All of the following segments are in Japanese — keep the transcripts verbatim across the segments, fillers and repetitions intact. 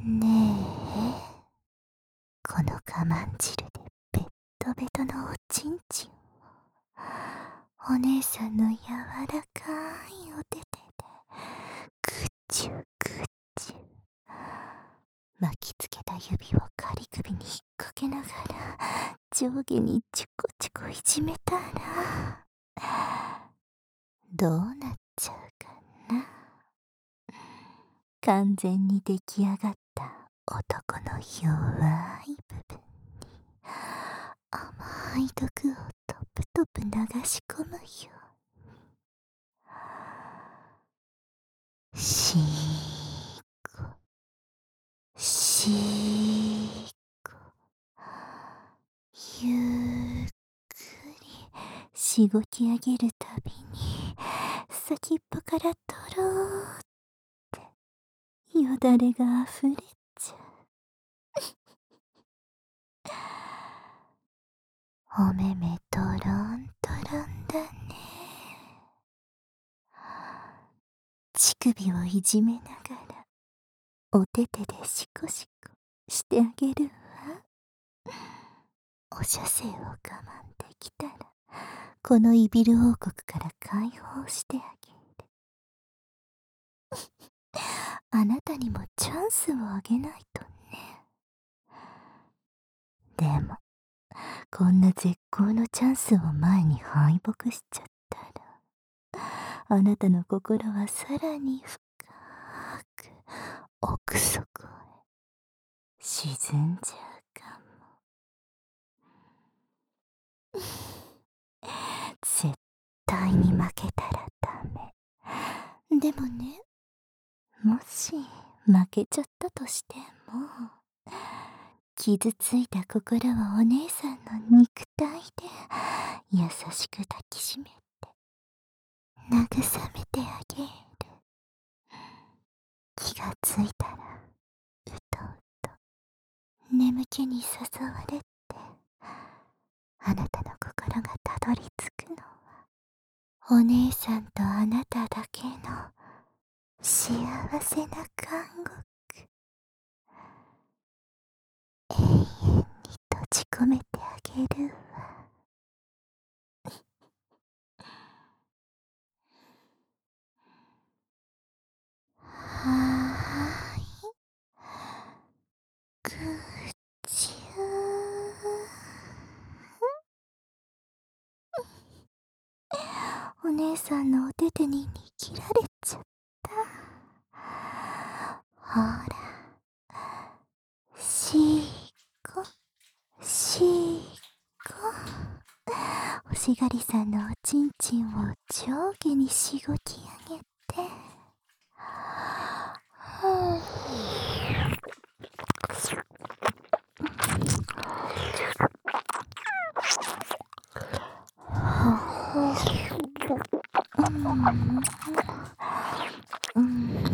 ねえ、この我慢汁でベッドベトのおちんちんをお姉さんの柔らかいお手手でぐちゅぐちゅ巻きつけた指を仮首に引っ掛けながら上下にチュコチュコいじめたらどうなっちゃうかな。完全に出来上がった男の弱い部分に甘い毒をトプトプ流し込むように、しーこしーこ、ゆっくりしごき上げるたびに先っぽからとろーってよだれがあふれちゃう。お目目とろんとろんだね。乳首をいじめながらお手手でシコシコしてあげるわ。お射精を我慢できたらこのイビル王国から解放してあげる。あなたにもチャンスをあげないとね。でもこんな絶好のチャンスを前に敗北しちゃったらあなたの心はさらに深く奥底へ沈んじゃうかも。絶対に負けたらダメ。でもね、もし負けちゃったとしても傷ついた心はお姉さんの肉体で優しく抱きしめて慰めてあげる。気がついたらうとうと眠気に誘われてあなたの心がたどり着くのはお姉さんとあなただけの幸せな監獄。永遠に閉じ込めてあげるわ。はーい、ぐーちゅー。お姉さんのお手手に握られちゃった。ほら、しーこしーこ。欲しがりさんのおちんちんを上下にしごき上げて、はぁ、うん、も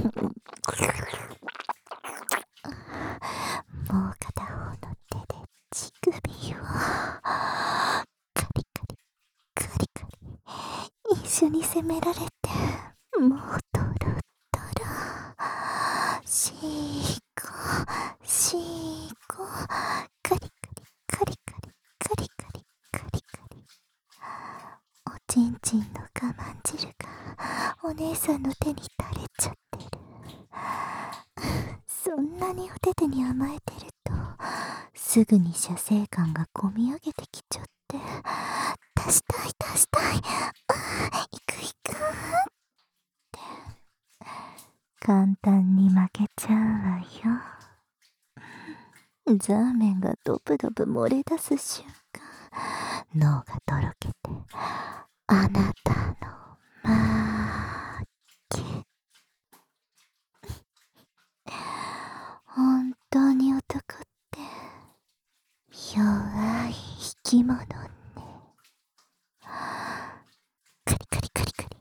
う片方の手で乳首をカリカリカリカリ一緒に責められて、もうトロトロ。しーこしーこ、カリカリカリカリカリカリカリカリ。おちんちんの我慢汁がお姉さんの手に垂れちゃってる。そんなにお手手に甘えてるとすぐに射精感がこみ上げてきちゃって、出したい出したい、あいくいくって簡単に負けちゃうわよ。ザーメンがドブドブ漏れ出す瞬間、脳がとろけてあなたの負け。本当に男って弱い生き物ね。カリカリカリカリ、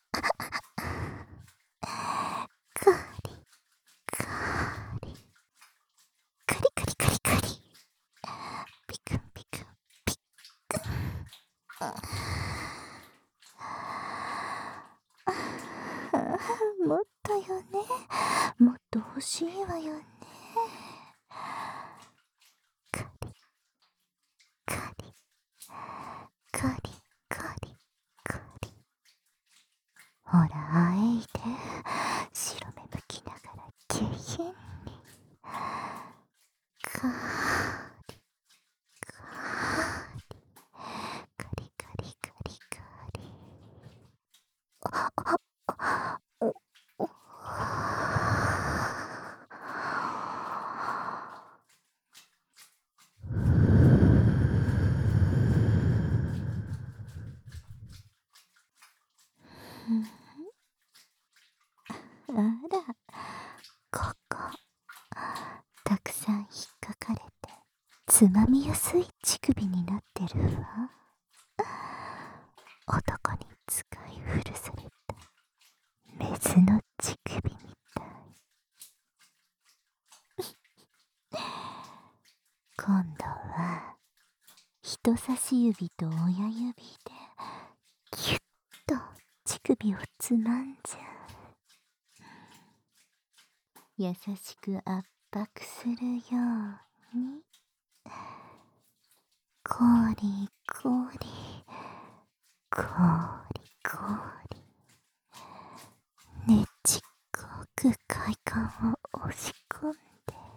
カリカリカリカリカリカリ、ピクンピクンピックン。もっとよね、もっと欲しいわよね。 ら、ここたくさん引っかかれてつまみやすい乳首になってるわ。男に使い古されたメスの乳首みたい。今度は人差し指と親指でキュッと乳首をつまんじゃう。優しく圧迫するように、こりこりこりこり、ねちっこく快感を押し込んで、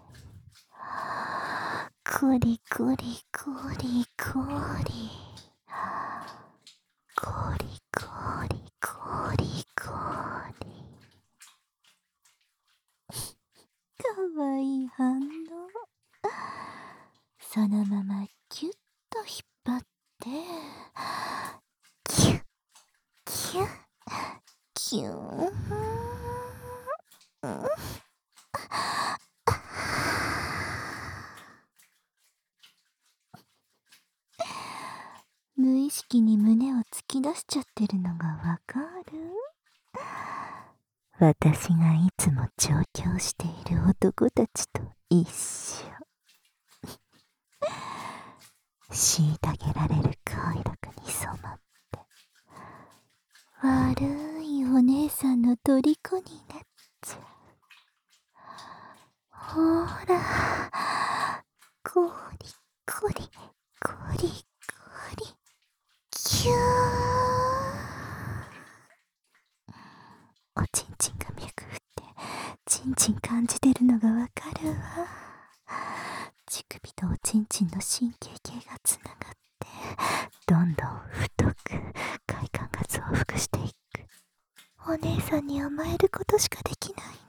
こりこりこりこりこりこりこりこり、かわいい反応。そのままキュッと引っ張って、キュッキュッキューン。無意識に胸を突き出しちゃってるのがわかる？私がいつも調教している男たちと一緒。虐げられる快楽に染まって、悪いお姉さんの虜になっちゃう。ほら、こりこりこりこり、キュー。おちんちんが脈打ってちんちん感じてるのがわかるわ。乳首とおちんちんの神経系がつながって、どんどん太く快感が増幅していく。お姉さんに甘えることしかできないね。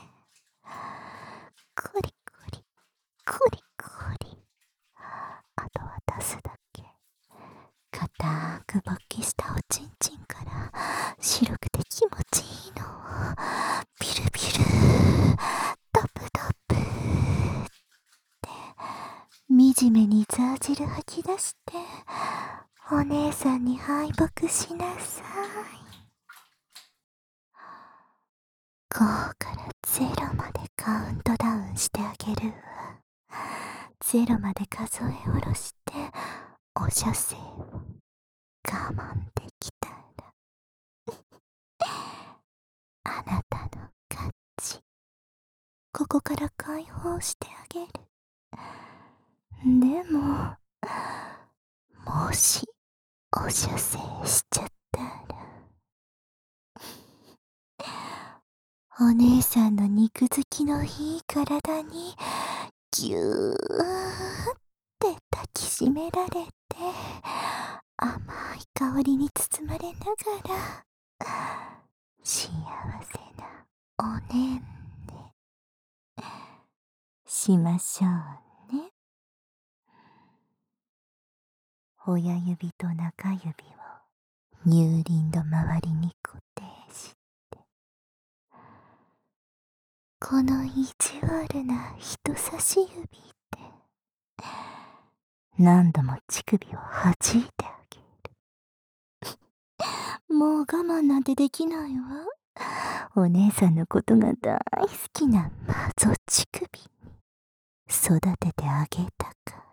コリコリコリコリ、あとは出すだけ。硬く勃起したおちんちんから白くて気持ちいいの。ビルビルドブドブってみじめにザー汁吐き出して、お姉さんに敗北しなさい。ごからゼロまでカウントダウンしてあげるわ。ゼロまで数え下ろして、お射精を我慢できたらあなたの勝ち。ここから解放してあげる。でも、もしお射精しちゃったら、お姉さんの肉付きのいい体にぎゅーって抱きしめられて、甘い香りに包まれながら幸せなおねんねしましょうね。親指と中指を乳輪の周りに固定して、この意地悪な人差し指で何度も乳首を弾いてあげる。もう我慢なんてできないわ。お姉さんのことが大好きなマゾ乳首に育ててあげたから。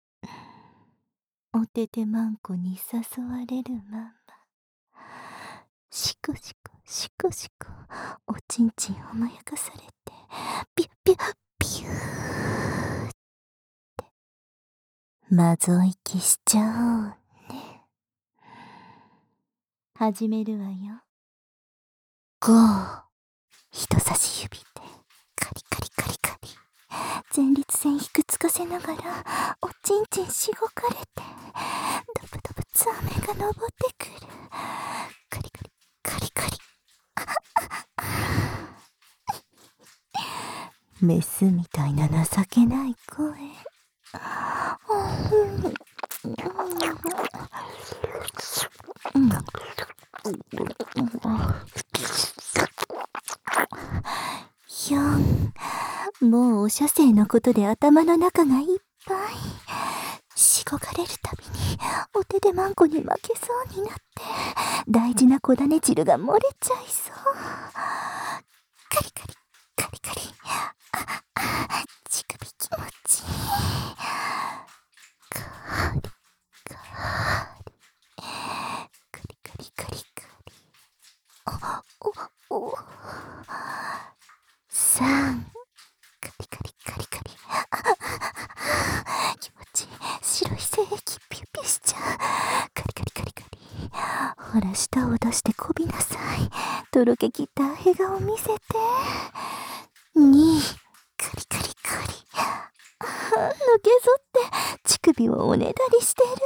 おててまんこに誘われるまま、シコシコシコシコおちんちんをまやかされて、ピュッピュッピューってマゾ息しちゃおうね。始めるわよ。ゴー。人差し指でカリカリカリカリ前立腺ひくつかせながらおちんちんしごかれて、ドブドブツアメが登ってくる。カリカリカリカリメスみたいな情けない声。 ひょん。もうお射精のことで頭の中がいっぱい。しごかれるたびにお手でマンコに負けそうになって大事な小種汁が漏れちゃいそう。カリカリカリカリ。ああ、乳首気持ちいい。カリカリカリカリカリカリ。あおおさんカリカリカリカリ。気持ちいい。白い精液ピュピュしちゃう。カリカリカリカリ。ほら舌を出してこびなさい。とろけきった笑顔見せて。にカリカリカリ。のけぞって乳首をおねだりしてる。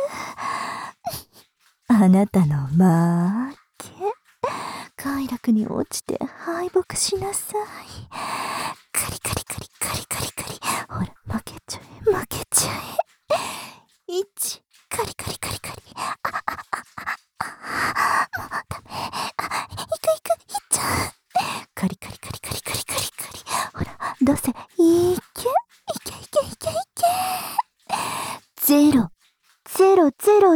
あなたの負け。快楽に落ちて敗北しなさい。カリカリカリカリカリカリ。ほら負けちゃえ負けちゃえ。いちカリカリカリカリ。ああああああ、もうダメ。あ、いくいくいっちゃう。カリカリカリカリカリカリカリ。ほら出せ。いけいけいけいけいけ。ゼロゼロゼロゼロ。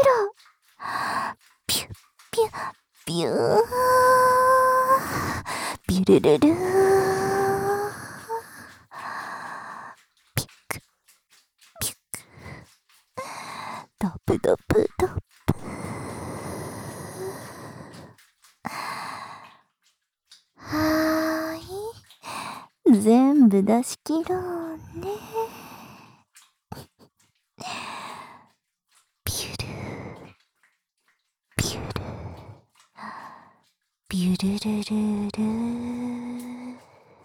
ピュッピュッビュービュルルルー。ピュクピュクドプドプドプ。はーい、全部出し切ろうね。ビュルビュルビュルルルルー。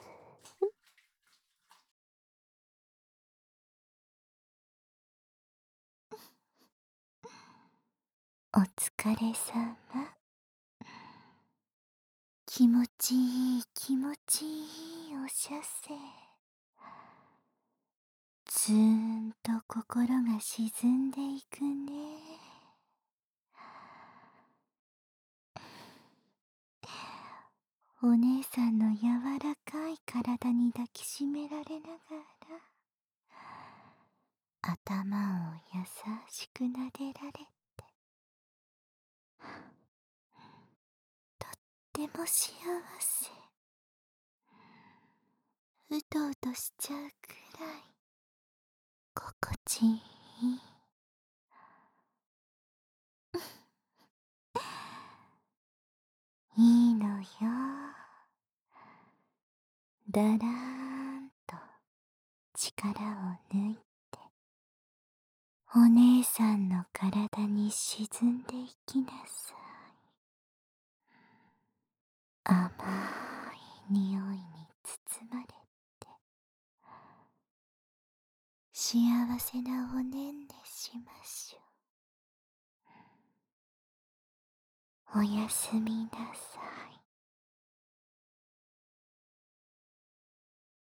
お疲れさま。気持ちいい気持ちいいお射精。ずーんと心が沈んでいくね。お姉さんの柔らかい体に抱きしめられながら頭を優しく撫でられて、とっても幸せ。うとうとしちゃうくらい心地いい。いいのよ。だらーんと力を抜いてお姉さんの体に沈んでいきなさい。甘い匂いに包まれて幸せなおねんねしましょう。おやすみなさい。